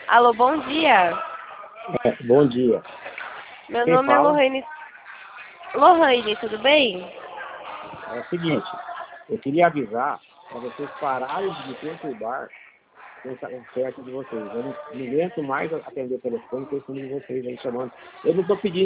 Alô, bom dia. Bom dia. Meu Quem nome é fala? Lohane. Lohane, tudo bem? É o seguinte, eu queria avisar para vocês pararem de me perturbar com essa oferta de vocês. Eu não aguento mais atender o telefone com esse número de vocês aí chamando. Eu não estou pedindo